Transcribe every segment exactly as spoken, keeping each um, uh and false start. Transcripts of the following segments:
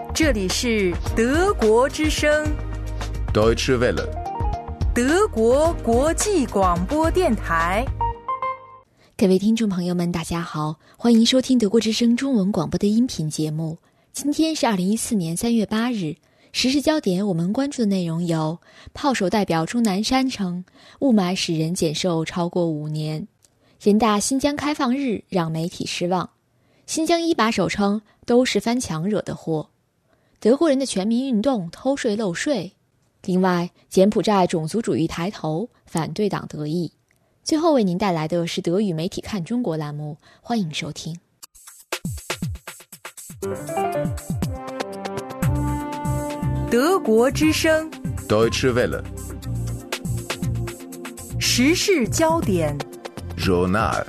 这里是德国之声 Deutsche Welle， 德国国际广播电台。 各位听众朋友们，大家好，欢迎收听德国之声中文广播的音频节目。今天是二零一四年三月八日，时事焦点我们关注的内容有：炮手代表钟南山称雾霾使人减寿超过五年；人大新疆开放日让媒体失望；新疆一把手称都是翻墙惹的祸；德国人的全民运动偷税漏税；另外，柬埔寨种族主义抬头，反对党得意。最后为您带来的是德语媒体看中国栏目，欢迎收听。 德国之声 Deutsche Welle， 时事焦点 Journal。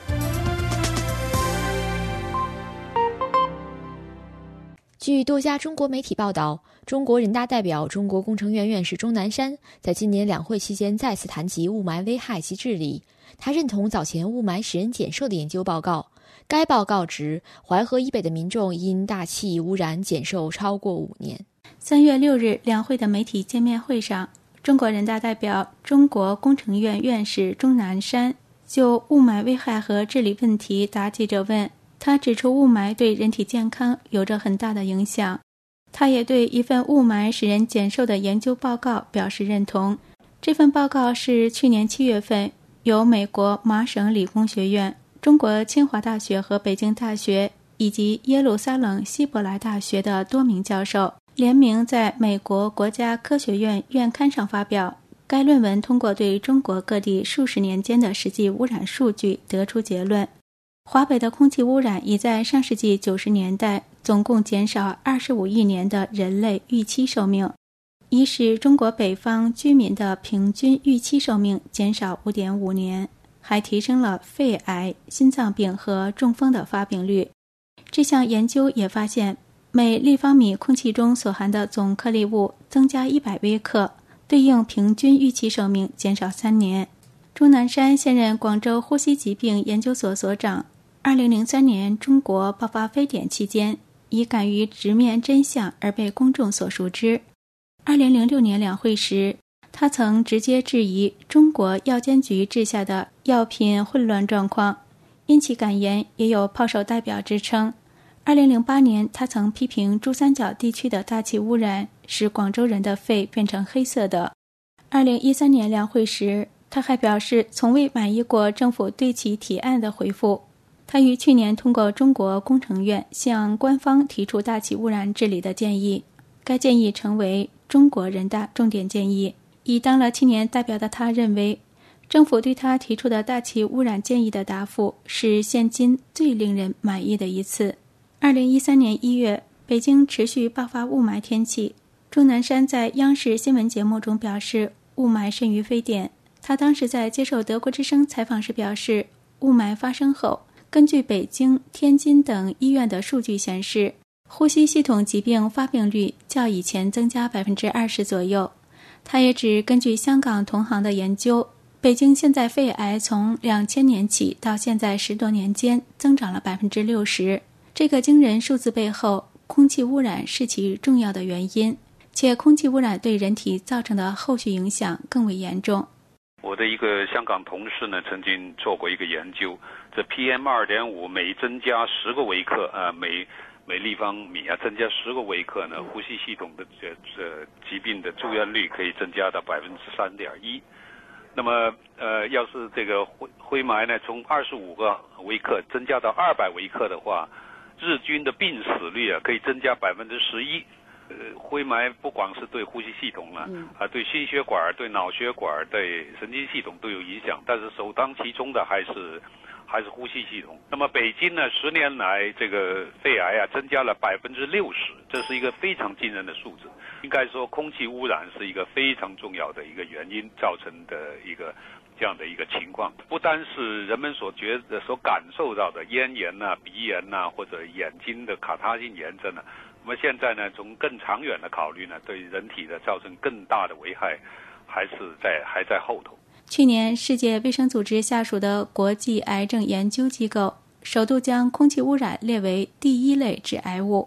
据多家中国媒体报道，中国人大代表、中国工程院院士钟南山在今年两会期间再次谈及雾霾危害及治理。他认同早前雾霾使人减寿的研究报告，该报告指淮河以北的民众因大气污染减寿超过五年。 三月六日，两会的媒体见面会上，中国人大代表、中国工程院院士钟南山就雾霾危害和治理问题答记者问。他指出，雾霾对人体健康有着很大的影响。他也对一份雾霾使人减寿的研究报告表示认同。这份报告是去年七月份由美国麻省理工学院、中国清华大学和北京大学以及耶路撒冷希伯来大学的多名教授联名在美国国家科学院院刊上发表。该论文通过对中国各地数十年间的实际污染数据得出结论，华北的空气污染已在上世纪九十年代总共减少二十五亿年的人类预期寿命，已使中国北方居民的平均预期寿命减少 五点五年，还提升了肺癌、心脏病和中风的发病率。这项研究也发现，每立方米空气中所含的总颗粒物增加一百微克，对应平均预期寿命减少三年。钟南山现任广州呼吸疾病研究所所长。二零零三年中国爆发非典期间，已敢于直面真相而被公众所熟知。二零零六年两会时，他曾直接质疑中国药监局治下的药品混乱状况，因其感言也有炮手代表之称。二零零八年，他曾批评珠三角地区的大气污染使广州人的肺变成黑色的。二零一三年两会时，他还表示从未满意过政府对其提案的回复。他于去年通过中国工程院向官方提出大气污染治理的建议，该建议成为中国人大重点建议。已当了七年代表的他认为，政府对他提出的大气污染建议的答复是现今最令人满意的一次。二零一三年一月，北京持续爆发雾霾天气，钟南山在央视新闻节目中表示，雾霾甚于非典。他当时在接受德国之声采访时表示，雾霾发生后，根据北京、天津等医院的数据显示，呼吸系统疾病发病率较以前增加 百分之二十 左右。他也指，根据香港同行的研究，北京现在肺癌从两千年起到现在十多年间增长了 百分之六十。 这个惊人数字背后，空气污染是其重要的原因，且空气污染对人体造成的后续影响更为严重。 我的一个香港同事呢，曾经做过一个研究，这 P M 二点五 每增加十个微克啊、呃，每每立方米啊增加十个微克呢，呼吸系统的这这疾病的住院率可以增加到百分之三点一。那么呃，要是这个灰灰霾呢，从二十五个微克增加到二百微克的话，日均的病死率啊可以增加百分之十一。呃，灰霾不光是对呼吸系统了， 嗯、 啊，对心血管、对脑血管、对神经系统都有影响，但是首当其冲的还是还是呼吸系统。那么北京呢，十年来这个肺癌啊增加了百分之六十，这是一个非常惊人的数字。应该说，空气污染是一个非常重要的一个原因造成的一个这样的一个情况，不单是人们所觉得、所感受到的咽炎呐、啊、鼻炎呐、啊，或者眼睛的卡他性炎症呢。那么现在呢，从更长远的考虑呢，对人体的造成更大的危害，还是在还在后头。 去年，世界卫生组织下属的国际癌症研究机构首度将空气污染列为第一类致癌物。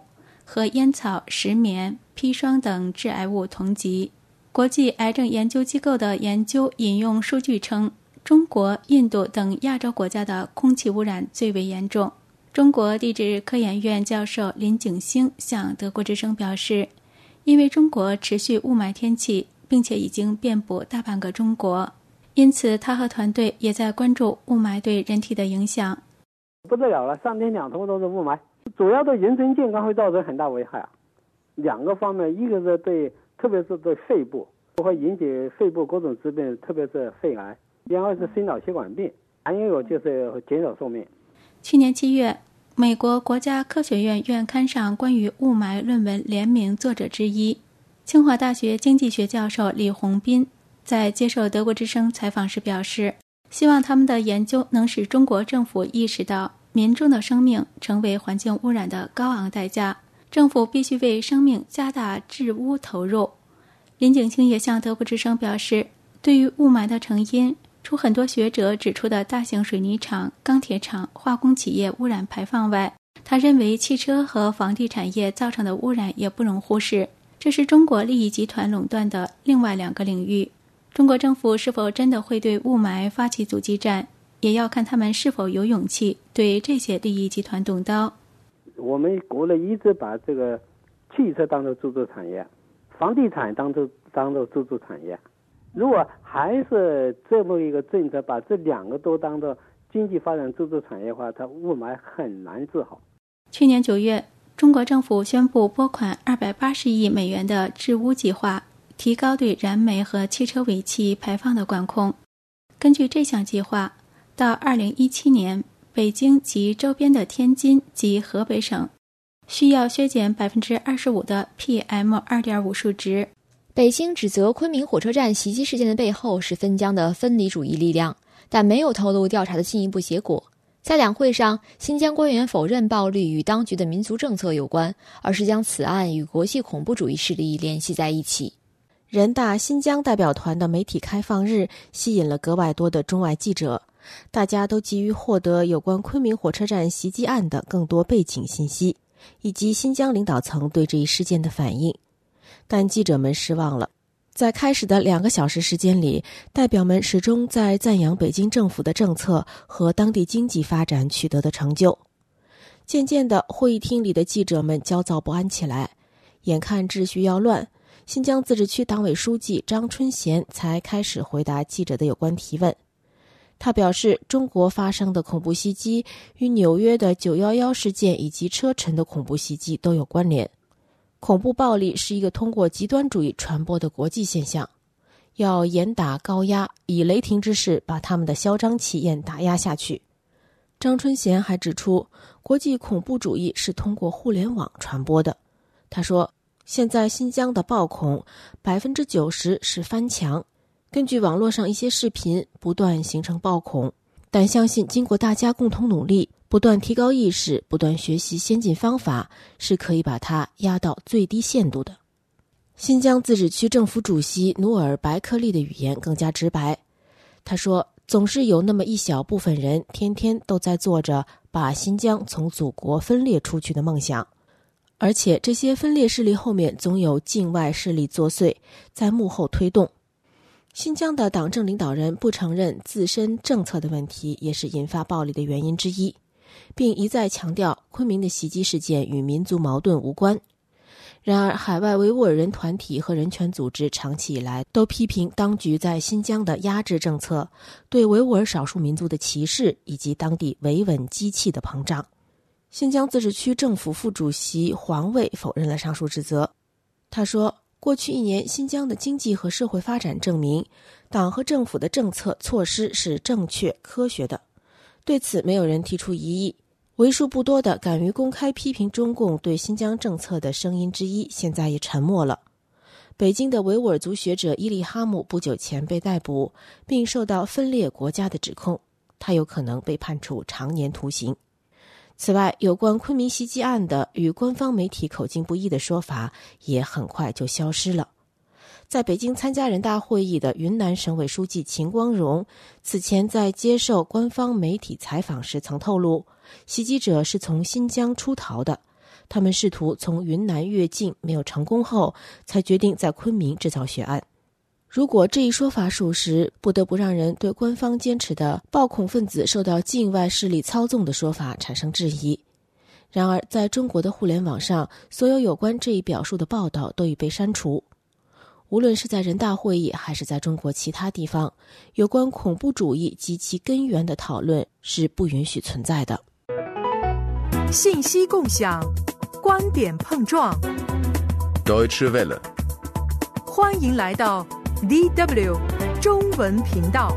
和烟草、石棉、砒霜等致癌物同级。国际癌症研究机构的研究引用数据称，中国、印度等亚洲国家的空气污染最为严重。中国地质科研院教授林景星向德国之声表示，因为中国持续雾霾天气，并且已经遍布大半个中国，因此他和团队也在关注雾霾对人体的影响。 不得了了，三天两头都是雾霾，主要对人身健康会造成很大危害啊。两个方面，一个是对，特别是对肺部，会引起肺部各种疾病，特别是肺癌；然后是心脑血管病，还有就是减少寿命。 去年七月，美国国家科学院院刊上关于雾霾论文联名作者之一，清华大学经济学教授李洪斌在接受德国之声采访时表示，希望他们的研究能使中国政府意识到民众的生命成为环境污染的高昂代价，政府必须为生命加大治污投入。林景清也向德国之声表示，对于雾霾的成因，除很多学者指出的大型水泥厂、钢铁厂、化工企业污染排放外，他认为汽车和房地产业造成的污染也不容忽视，这是中国利益集团垄断的另外两个领域。中国政府是否真的会对雾霾发起阻击战，也要看他们是否有勇气对这些利益集团动刀。 我们国内一直把这个汽车当作支柱产业，房地产当作当作支柱产业，如果还是这么一个政策，把这两个都当作经济发展支柱产业的话，它雾霾很难治好。 去年九月，中国政府宣布拨款二百八十亿美元的治污计划，提高对燃煤和汽车尾气排放的管控。根据这项计划，到二零一七年，北京及周边的天津及河北省需要削减百分之二十五的 P M 二点五 数值。 北京指责昆明火车站袭击事件的背后是汾江的分离主义力量，但没有透露调查的进一步结果。在两会上，新疆官员否认暴力与当局的民族政策有关，而是将此案与国际恐怖主义势力联系在一起。 人大新疆代表团的媒体开放日吸引了格外多的中外记者，大家都急于获得有关昆明火车站袭击案的更多背景信息，以及新疆领导层对这一事件的反应。但记者们失望了，在开始的两个小时时间里，代表们始终在赞扬北京政府的政策和当地经济发展取得的成就。渐渐的，会议厅里的记者们焦躁不安起来，眼看秩序要乱，新疆自治区党委书记张春贤才开始回答记者的有关提问。他表示，中国发生的恐怖袭击与纽约的九一一事件以及车臣的恐怖袭击都有关联。恐怖暴力是一个通过极端主义传播的国际现象，要严打高压，以雷霆之势把他们的嚣张气焰打压下去。张春贤还指出，国际恐怖主义是通过互联网传播的。他说，现在新疆的暴恐 百分之九十 是翻墙，根据网络上一些视频不断形成暴恐，但相信经过大家共同努力，不断提高意识，不断学习先进方法，是可以把它压到最低限度的。新疆自治区政府主席努尔白克力的语言更加直白，他说，总是有那么一小部分人天天都在做着把新疆从祖国分裂出去的梦想，而且这些分裂势力后面总有境外势力作祟，在幕后推动。新疆的党政领导人不承认自身政策的问题也是引发暴力的原因之一，并一再强调昆明的袭击事件与民族矛盾无关。然而，海外维吾尔人团体和人权组织长期以来都批评当局在新疆的压制政策、对维吾尔少数民族的歧视以及当地维稳机器的膨胀。新疆自治区政府副主席黄卫否认了上述指责。他说，过去一年，新疆的经济和社会发展证明，党和政府的政策措施是正确科学的，对此没有人提出异议。为数不多的敢于公开批评中共对新疆政策的声音之一，现在也沉默了。北京的维吾尔族学者伊利哈木不久前被逮捕，并受到分裂国家的指控，他有可能被判处长年徒刑。此外，有关昆明袭击案的与官方媒体口径不一的说法也很快就消失了。在北京参加人大会议的云南省委书记秦光荣此前在接受官方媒体采访时曾透露，袭击者是从新疆出逃的， 他们试图从云南越境没有成功后，才决定在昆明制造血案。如果这一说法属实，不得不让人对官方坚持的暴恐分子受到境外势力操纵的说法产生质疑。然而，在中国的互联网上，所有有关这一表述的报道都已被删除。无论是在人大会议还是在中国其他地方，有关恐怖主义及其根源的讨论是不允许存在的。 信息共享，观点碰撞。 Deutsche Welle， 欢迎来到 D W 中文频道。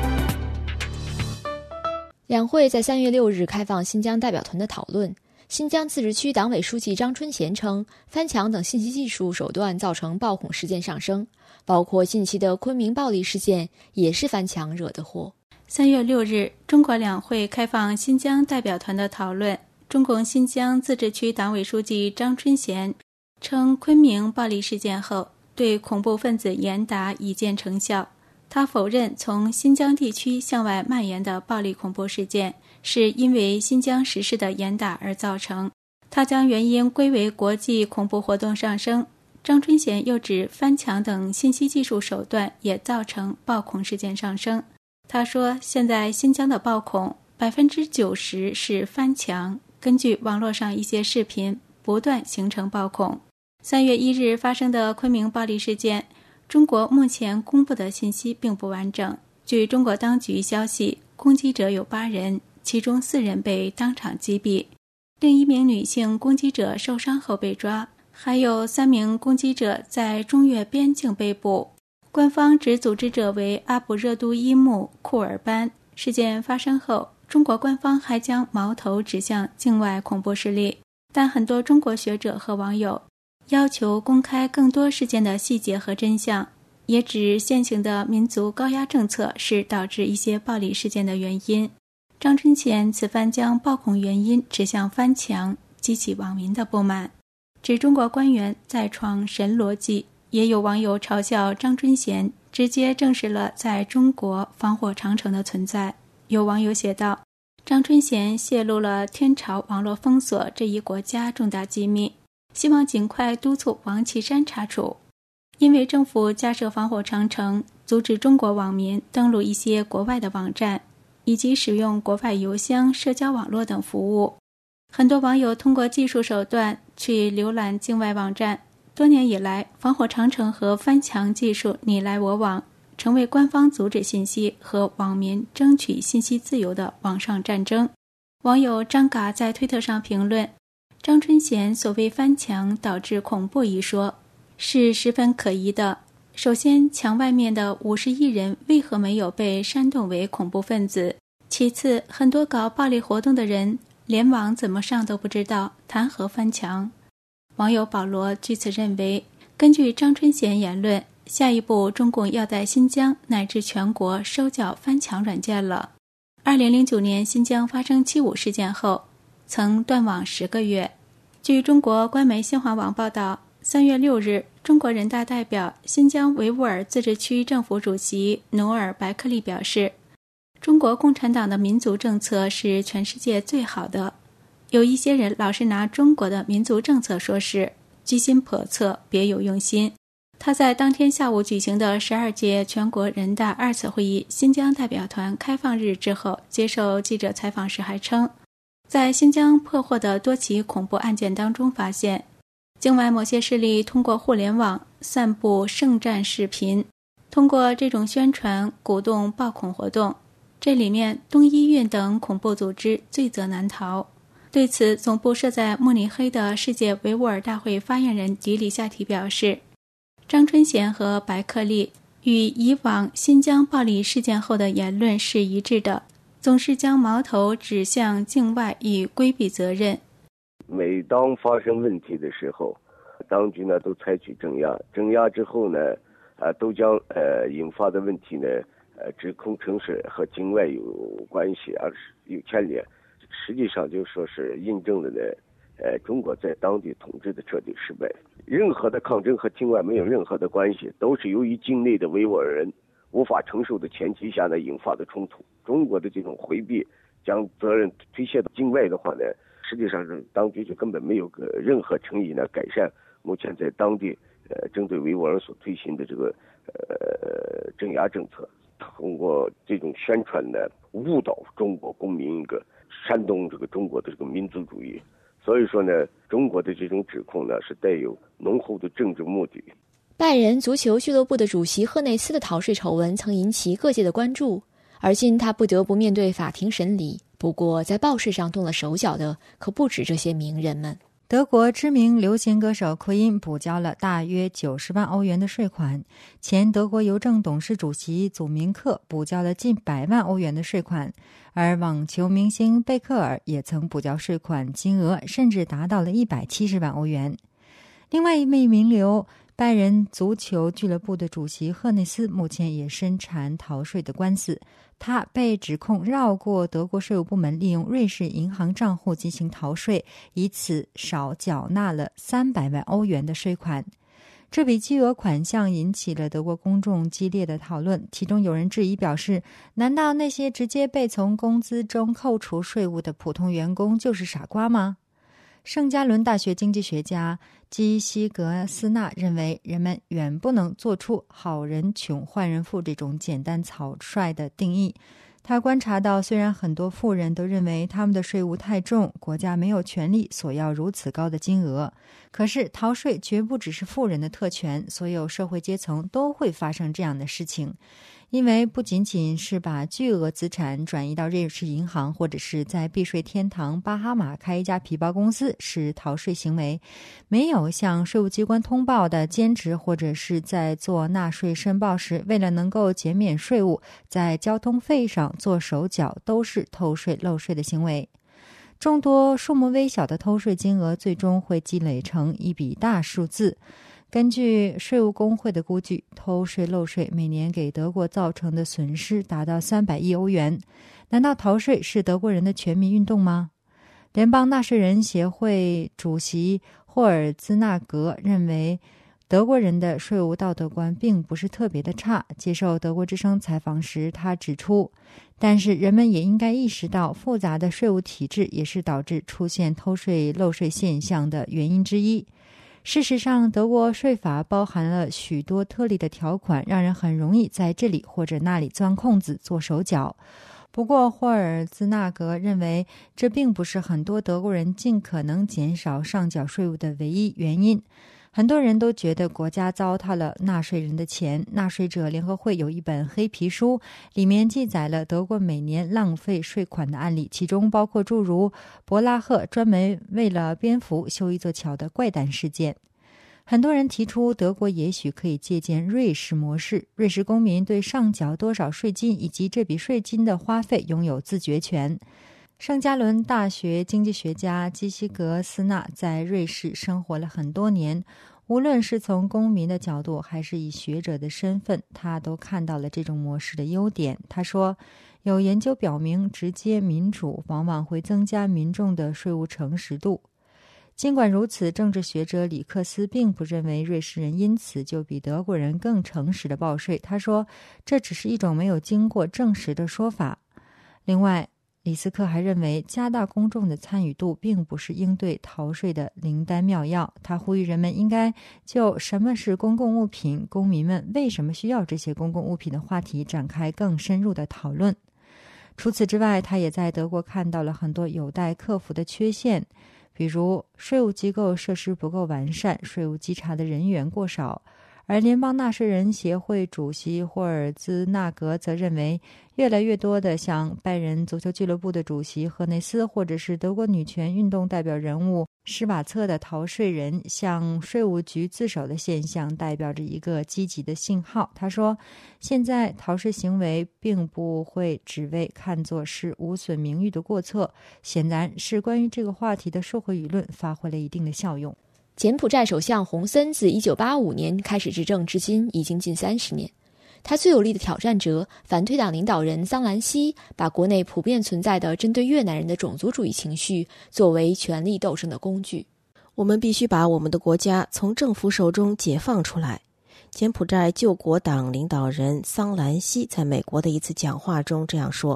两会在三月六日开放新疆代表团的讨论。新疆自治区党委书记张春贤称，翻墙等信息技术手段造成暴恐事件上升，包括近期的昆明暴力事件也是翻墙惹的祸。 三月六日，中国两会开放新疆代表团的讨论。中共新疆自治区党委书记张春贤称，昆明暴力事件后，对恐怖分子严打已见成效。他否认从新疆地区向外蔓延的暴力恐怖事件是因为新疆实施的严打而造成，他将原因归为国际恐怖活动上升。张春贤又指翻墙等信息技术手段也造成暴恐事件上升。他说，现在新疆的暴恐 百分之九十 是翻墙，根据网络上一些视频不断形成暴恐。三月一日发生的昆明暴力事件，中国目前公布的信息并不完整。据中国当局消息，攻击者有八人，其中四人被当场击毙，另一名女性攻击者受伤后被抓，还有三名攻击者在中越边境被捕。官方指组织者为阿卜热都伊木库尔班。事件发生后，中国官方还将矛头指向境外恐怖势力，但很多中国学者和网友要求公开更多事件的细节和真相，也指现行的民族高压政策是导致一些暴力事件的原因。张春贤此番将暴恐原因指向翻墙，激起网民的不满，指中国官员在创神逻辑。也有网友嘲笑张春贤直接证实了在中国防火长城的存在。有网友写道，张春贤泄露了天朝网络封锁这一国家重大机密，希望尽快督促王岐山查处。因为政府架设防火长城，阻止中国网民登录一些国外的网站，以及使用国外邮箱、社交网络等服务。很多网友通过技术手段去浏览境外网站。多年以来，防火长城和翻墙技术你来我往，成为官方阻止信息和网民争取信息自由的网上战争。网友张嘎在推特上评论，张春贤所谓翻墙导致恐怖一说是十分可疑的。首先，墙外面的五十亿人为何没有被煽动为恐怖分子？其次，很多搞暴力活动的人连网怎么上都不知道，谈何翻墙？网友保罗据此认为，根据张春贤言论，下一步中共要在新疆乃至全国收缴翻墙软件了。二零零九年新疆发生七五事件后，曾断网十个月。据中国官媒新华网报道，三月六日，中国人大代表、新疆维吾尔自治区政府主席努尔白克力表示，中国共产党的民族政策是全世界最好的。有一些人老是拿中国的民族政策说事，居心叵测，别有用心。他在当天下午举行的十二届全国人大二次会议新疆代表团开放日之后，接受记者采访时还称，在新疆破获的多起恐怖案件当中发现，境外某些势力通过互联网散布圣战视频，通过这种宣传鼓动暴恐活动，这里面东伊运等恐怖组织罪责难逃。对此，总部设在慕尼黑的世界维吾尔大会发言人迪里夏提表示，张春贤和白克力与以往新疆暴力事件后的言论是一致的，总是将矛头指向境外以规避责任。 每当发生问题的时候，当局呢都采取镇压，镇压之后呢，啊，都将呃引发的问题呢，呃指控成是和境外有关系，而是有牵连。实际上就说是印证了呢，呃，中国在当地统治的彻底失败。任何的抗争和境外没有任何的关系，都是由于境内的维吾尔人无法承受的前提下呢引发的冲突。中国的这种回避，将责任推卸到境外的话呢， 实际上当局就根本没有个任何诚意呢改善目前在当地呃针对维吾尔所推行的这个呃镇压政策，通过这种宣传呢误导中国公民一个煽动这个中国的这个民族主义。所以说呢，中国的这种指控呢是带有浓厚的政治目的。 拜仁足球俱乐部的主席赫内斯的逃税丑闻曾引起各界的关注，而今他不得不面对法庭审理。不过在报税上动了手脚的可不止这些名人们。 德国知名流行歌手奎因补交了大约九十万欧元的税款，前德国邮政董事主席祖明克补交了近百万欧元的税款，而网球明星贝克尔也曾补交税款，金额甚至达到了一百七十万欧元。另外一位名流拜仁足球俱乐部的主席赫内斯目前也身缠逃税的官司，他被指控绕过德国税务部门，利用瑞士银行账户进行逃税，以此少缴纳了三百万欧元的税款。这笔巨额款项引起了德国公众激烈的讨论，其中有人质疑表示，难道那些直接被从工资中扣除税务的普通员工就是傻瓜吗？圣加伦大学经济学家基西格斯纳认为，人们远不能做出好人穷坏人富这种简单草率的定义。他观察到，虽然很多富人都认为他们的税务太重，国家没有权利索要如此高的金额，可是逃税绝不只是富人的特权，所有社会阶层都会发生这样的事情。因为不仅仅是把巨额资产转移到瑞士银行，或者是在避税天堂巴哈马开一家皮包公司是逃税行为，没有向税务机关通报的兼职或者是在做纳税申报时为了能够减免税务在交通费上做手脚，都是偷税漏税的行为。众多数目微小的偷税金额最终会积累成一笔大数字。根据税务工会的估计，偷税漏税每年给德国造成的损失达到三百亿欧元。难道逃税是德国人的全民运动吗？联邦纳税人协会主席霍尔兹纳格认为，德国人的税务道德观并不是特别的差。接受德国之声采访时，他指出，但是人们也应该意识到，复杂的税务体制也是导致出现偷税漏税现象的原因之一。事实上，德国税法包含了许多特例的条款，让人很容易在这里或者那里钻空子做手脚。不过，霍尔兹纳格认为，这并不是很多德国人尽可能减少上缴税务的唯一原因。很多人都觉得国家糟蹋了纳税人的钱。纳税者联合会有一本黑皮书，里面记载了德国每年浪费税款的案例，其中包括诸如伯拉赫专门为了蝙蝠修一座桥的怪诞事件。很多人提出，德国也许可以借鉴瑞士模式，瑞士公民对上缴多少税金以及这笔税金的花费拥有自决权。圣加伦大学经济学家基西格斯纳在瑞士生活了很多年，无论是从公民的角度还是以学者的身份，他都看到了这种模式的优点。他说，有研究表明，直接民主往往会增加民众的税务诚实度。尽管如此，政治学者里克斯并不认为瑞士人因此就比德国人更诚实的报税。他说，这只是一种没有经过证实的说法。另外，李斯克还认为，加大公众的参与度并不是应对逃税的灵丹妙药。他呼吁人们应该就什么是公共物品、公民们为什么需要这些公共物品的话题展开更深入的讨论。除此之外，他也在德国看到了很多有待克服的缺陷，比如税务机构设施不够完善，税务稽查的人员过少。而联邦纳税人协会主席霍尔兹纳格则认为，越来越多的像拜仁足球俱乐部的主席赫内斯，或者是德国女权运动代表人物施瓦策的逃税人向税务局自首的现象，代表着一个积极的信号。他说，现在逃税行为并不会只为看作是无损名誉的过错，显然是关于这个话题的社会舆论发挥了一定的效用。 柬埔寨首相洪森自一九八五年开始执政至今已经近三十年，他最有力的挑战者反对党领导人桑兰西把国内普遍存在的针对越南人的种族主义情绪作为权力斗争的工具。 我们必须把我们的国家从政府手中解放出来。柬埔寨救国党领导人桑兰西在美国的一次讲话中这样说。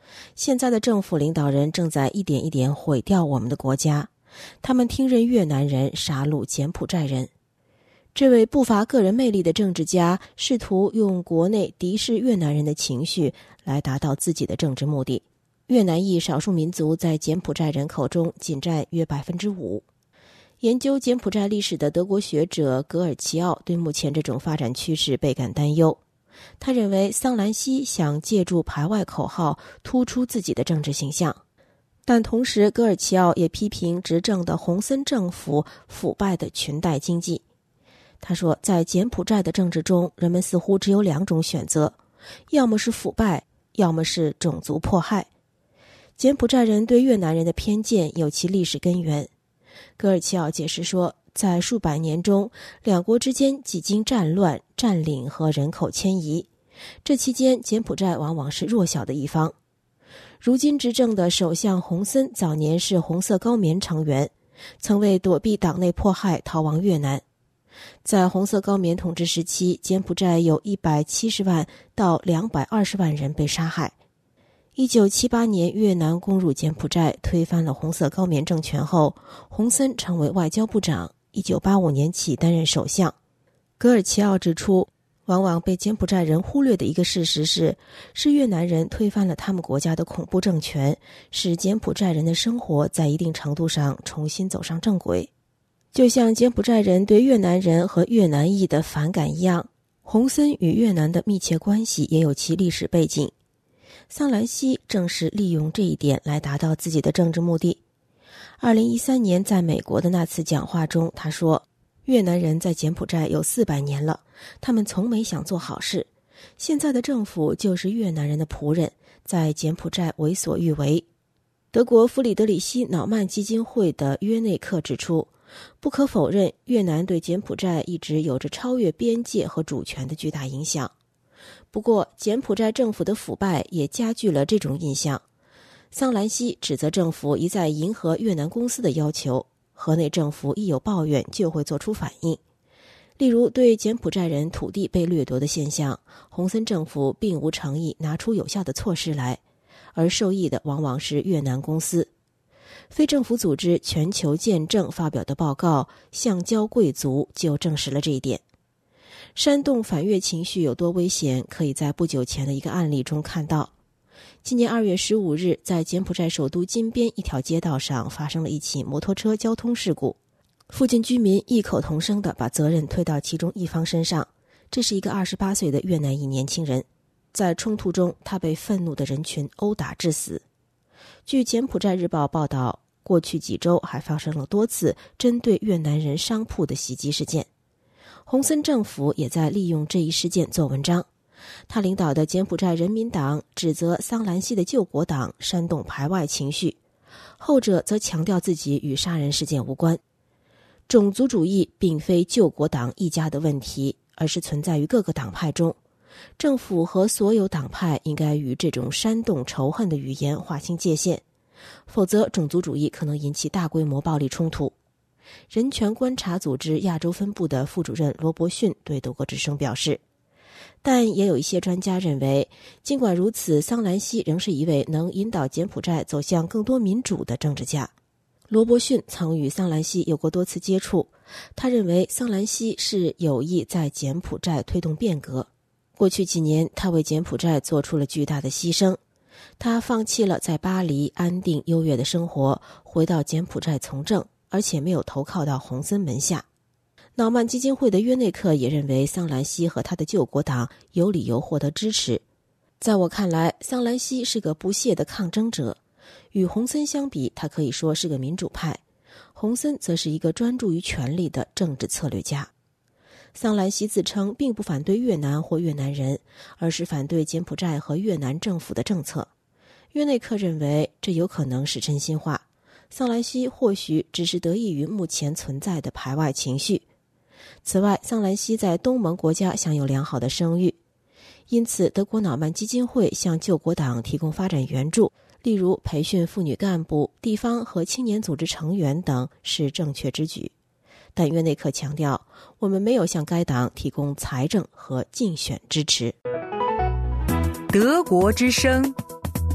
现在的政府领导人正在一点一点毁掉我们的国家，他们听任越南人杀戮柬埔寨人。这位不乏个人魅力的政治家试图用国内敌视越南人的情绪来达到自己的政治目的。越南裔少数民族在柬埔寨人口中仅占约百分之五。研究柬埔寨历史的德国学者格尔齐奥对目前这种发展趋势倍感担忧。他认为桑兰西想借助排外口号突出自己的政治形象，但同时格尔齐奥也批评执政的洪森政府腐败的裙带经济。他说，在柬埔寨的政治中，人们似乎只有两种选择，要么是腐败，要么是种族迫害。柬埔寨人对越南人的偏见有其历史根源。格尔齐奥解释说，在数百年中，两国之间几经战乱、占领和人口迁移，这期间柬埔寨往往是弱小的一方。如今执政的首相洪森早年是红色高棉成员，曾为躲避党内迫害逃亡越南。在红色高棉统治时期，柬埔寨有一百七十万到两百二十万人被杀害。一九七八年，越南攻入柬埔寨，推翻了红色高棉政权后，洪森成为外交部长，一九八五年起担任首相。格尔齐奥指出，往往被柬埔寨人忽略的一个事实是，是越南人推翻了他们国家的恐怖政权，使柬埔寨人的生活在一定程度上重新走上正轨。就像柬埔寨人对越南人和越南裔的反感一样，洪森与越南的密切关系也有其历史背景。桑兰西正是利用这一点来达到自己的政治目的。二零一三年在美国的那次讲话中，他说，越南人在柬埔寨有四百年了，他们从没想做好事，现在的政府就是越南人的仆人，在柬埔寨为所欲为。德国弗里德里希·瑙曼基金会的约内克指出，不可否认，越南对柬埔寨一直有着超越边界和主权的巨大影响。不过，柬埔寨政府的腐败也加剧了这种印象。桑兰西指责政府一再迎合越南公司的要求，河内政府一有抱怨就会做出反应。例如，对柬埔寨人土地被掠夺的现象，洪森政府并无诚意拿出有效的措施来，而受益的往往是越南公司。非政府组织全球见证发表的报告《橡胶贵族》就证实了这一点。煽动反越情绪有多危险，可以在不久前的一个案例中看到。今年二月十五日，在柬埔寨首都金边一条街道上发生了一起摩托车交通事故，附近居民异口同声地把责任推到其中一方身上。这是一个二十八岁的越南裔年轻人，在冲突中，他被愤怒的人群殴打致死。据柬埔寨日报报道，过去几周还发生了多次针对越南人商铺的袭击事件。洪森政府也在利用这一事件做文章。他领导的柬埔寨人民党指责桑兰西的救国党煽动排外情绪，后者则强调自己与杀人事件无关。种族主义并非救国党一家的问题，而是存在于各个党派中。政府和所有党派应该与这种煽动仇恨的语言划清界限，否则种族主义可能引起大规模暴力冲突。人权观察组织亚洲分部的副主任罗伯逊对德国之声表示，但也有一些专家认为，尽管如此，桑兰西仍是一位能引导柬埔寨走向更多民主的政治家。罗伯逊曾与桑兰西有过多次接触，他认为桑兰西是有意在柬埔寨推动变革。过去几年，他为柬埔寨做出了巨大的牺牲，他放弃了在巴黎安定优越的生活，回到柬埔寨从政，而且没有投靠到洪森门下。瑙曼基金会的约内克也认为桑兰西和他的救国党有理由获得支持。在我看来，桑兰西是个不懈的抗争者，与洪森相比，他可以说是个民主派，洪森则是一个专注于权力的政治策略家。桑兰西自称并不反对越南或越南人，而是反对柬埔寨和越南政府的政策。约内克认为这有可能是真心话，桑兰西或许只是得益于目前存在的排外情绪。此外，桑兰西在东盟国家享有良好的声誉，因此德国瑙曼基金会向救国党提供发展援助，例如培训妇女干部、地方和青年组织成员等，是正确之举。但约内克强调，我们没有向该党提供财政和竞选支持。 德国之声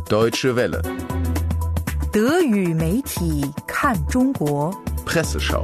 Deutsche Welle. 德语媒体看中国 Presseschau.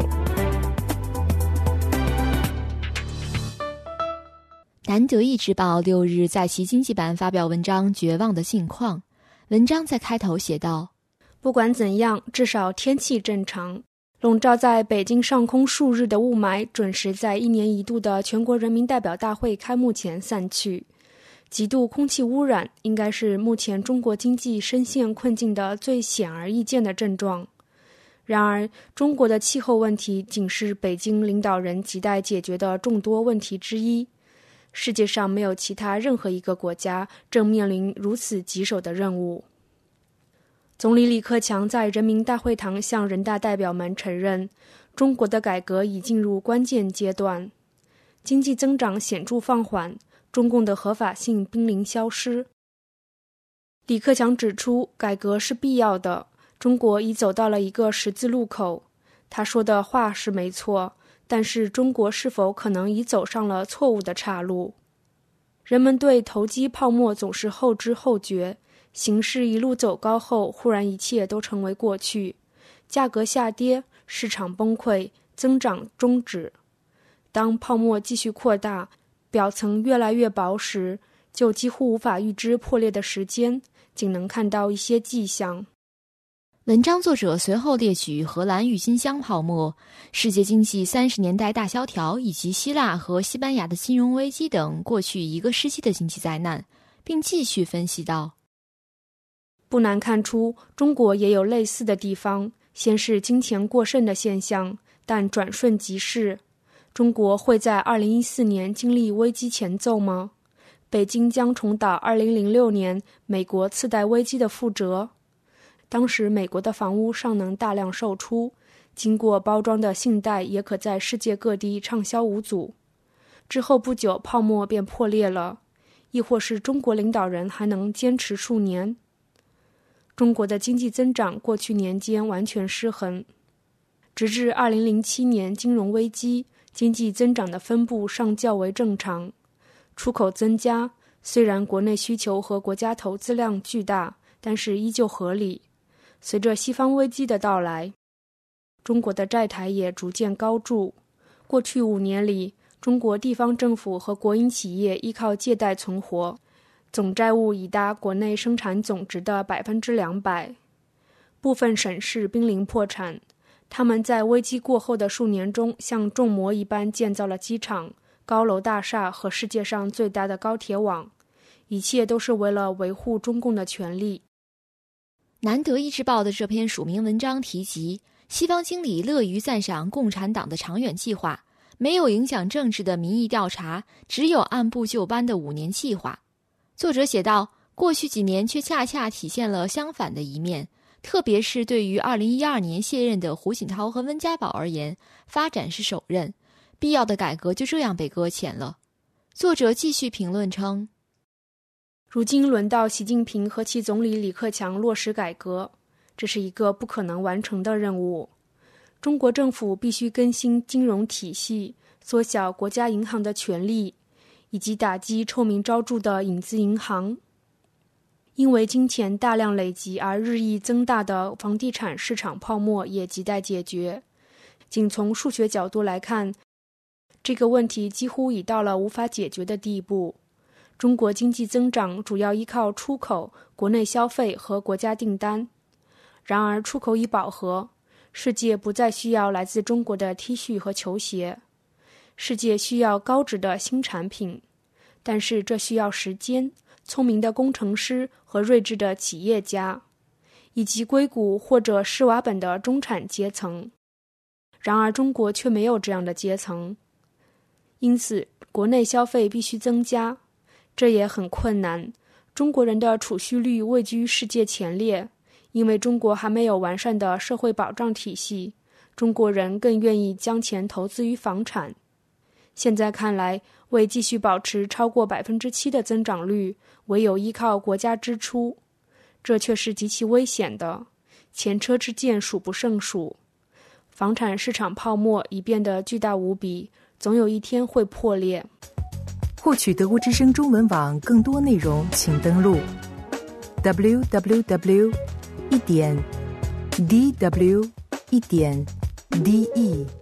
南德意志报六日在其经济版发表文章《绝望的境况》。文章在开头写道： 不管怎样，至少天气正常。笼罩在北京上空数日的雾霾准时在一年一度的全国人民代表大会开幕前散去。极度空气污染应该是目前中国经济深陷困境的最显而易见的症状。然而，中国的气候问题仅是北京领导人亟待解决的众多问题之一。世界上没有其他任何一个国家正面临如此棘手的任务。总理李克强在人民大会堂向人大代表们承认，中国的改革已进入关键阶段，经济增长显著放缓，中共的合法性濒临消失。李克强指出，改革是必要的，中国已走到了一个十字路口。他说的话是没错，但是中国是否可能已走上了错误的岔路？人们对投机泡沫总是后知后觉，形势一路走高后，忽然一切都成为过去，价格下跌，市场崩溃，增长终止。当泡沫继续扩大，表层越来越薄时，就几乎无法预知破裂的时间，仅能看到一些迹象。 文章作者随后列举荷兰郁金香泡沫、世界经济三十年代大萧条以及希腊和西班牙的金融危机等过去一个世纪的经济灾难，并继续分析道： 不难看出，中国也有类似的地方，先是金钱过剩的现象，但转瞬即逝。中国会在二零一四年经历危机前奏吗？北京将重蹈二零零六年美国次贷危机的覆辙。当时美国的房屋尚能大量售出，经过包装的信贷也可在世界各地畅销无阻。之后不久泡沫便破裂了，亦或是中国领导人还能坚持数年？中国的经济增长过去年间完全失衡，直至二零零七年金融危机，经济增长的分布尚较为正常。出口增加，虽然国内需求和国家投资量巨大，但是依旧合理。随着西方危机的到来，中国的债台也逐渐高筑。过去五年里，中国地方政府和国营企业依靠借贷存活，总债务已达国内生产总值的百分之两百。部分省市濒临破产，他们在危机过后的数年中，像重模一般建造了机场、高楼大厦和世界上最大的高铁网，一切都是为了维护中共的权利。 南德意志报的这篇署名文章提及，西方经理乐于赞赏共产党的长远计划，没有影响政治的民意调查，只有按部就班的五年计划。作者写道，过去几年却恰恰体现了相反的一面，特别是对于二零一二年卸任的胡锦涛和温家宝而言，发展是首任，必要的改革就这样被搁浅了。作者继续评论称， 如今轮到习近平和其总理李克强落实改革，这是一个不可能完成的任务。中国政府必须更新金融体系，缩小国家银行的权力，以及打击臭名昭著的影子银行。因为金钱大量累积而日益增大的房地产市场泡沫也亟待解决。仅从数学角度来看，这个问题几乎已到了无法解决的地步。中国经济增长主要依靠出口、国内消费和国家订单。然而出口已饱和，世界不再需要来自中国的 T 恤和球鞋，世界需要高质的新产品，但是这需要时间、聪明的工程师和睿智的企业家，以及硅谷或者施瓦本的中产阶层。然而中国却没有这样的阶层，因此国内消费必须增加，这也很困难。中国人的储蓄率位居世界前列，因为中国还没有完善的社会保障体系，中国人更愿意将钱投资于房产。现在看来，为继续保持超过 百分之七 的增长率，唯有依靠国家支出，这却是极其危险的，前车之鉴数不胜数。房产市场泡沫已变得巨大无比，总有一天会破裂。 获取德国之声中文网更多内容，请登录 w w w 一点 d w 一点 d e。